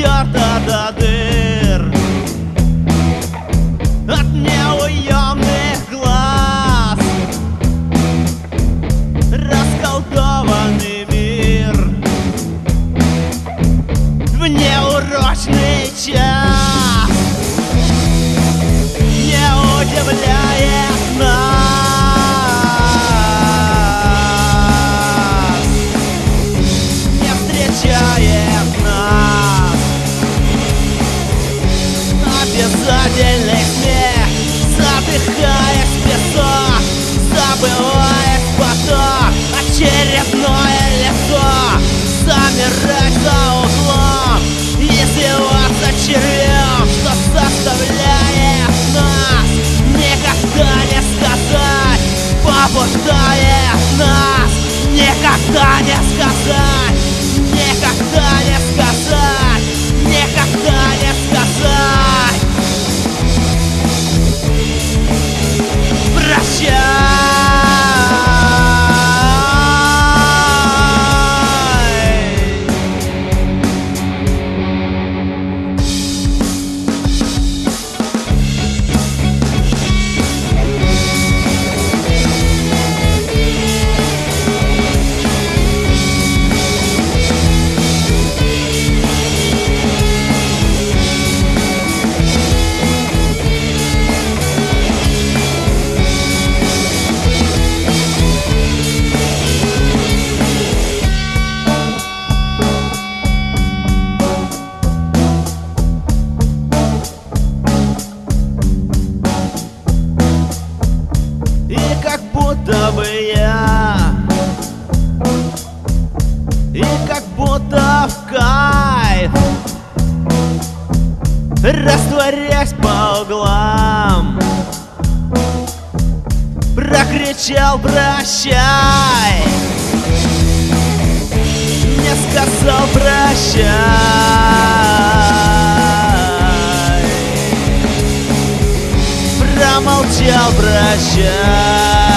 стерта до дыр от неуемных глаз. Расколдованный мир в неурочный час не удивляет нас, не встречает нас. Обязательный смех, задыхаясь в песок, забываясь поток, очередное лицо замирать за углом, извиваться червем, что заставляет нас никогда не сказать, побуждает нас никогда не сказать, никогда не сказать, никогда не сказать. Прощай. И как будто в кайф, растворясь по углам, прокричал прощай, не сказал прощай, промолчал прощай.